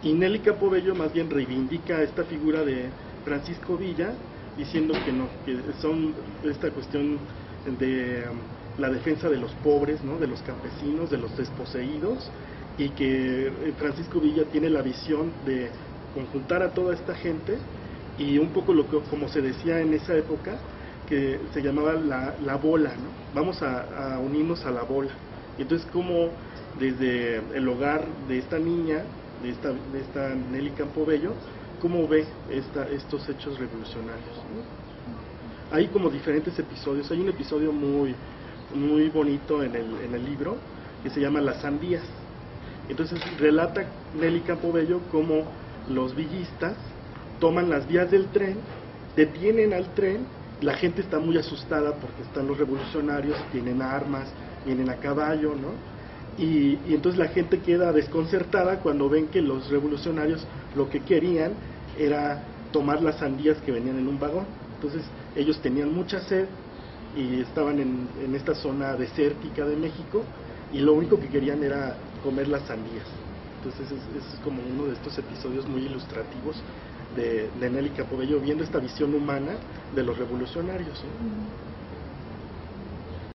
Y Nelly Campobello más bien reivindica esta figura de Francisco Villa, diciendo que no, que son esta cuestión de la defensa de los pobres, ¿no? De los campesinos, de los desposeídos, y que Francisco Villa tiene la visión de conjuntar a toda esta gente, y un poco lo que, como se decía en esa época, que se llamaba la bola, ¿no? Vamos a unirnos a la bola. Y entonces como desde el hogar de esta niña, de esta Nelly Campobello, cómo ve estos hechos revolucionarios, ¿no? Hay como diferentes episodios. Hay un episodio muy bonito en el libro que se llama Las Sandías. Entonces relata Nelly Campobello cómo los villistas toman las vías del tren, detienen al tren, la gente está muy asustada porque están los revolucionarios, tienen armas, vienen a caballo, ¿no? Y entonces la gente queda desconcertada cuando ven que los revolucionarios lo que querían era tomar las sandías que venían en un vagón. Entonces ellos tenían mucha sed y estaban en esta zona desértica de México, y lo único que querían era comer las sandías. Entonces es como uno de estos episodios muy ilustrativos de Nelly Campobello, viendo esta visión humana de los revolucionarios, ¿no?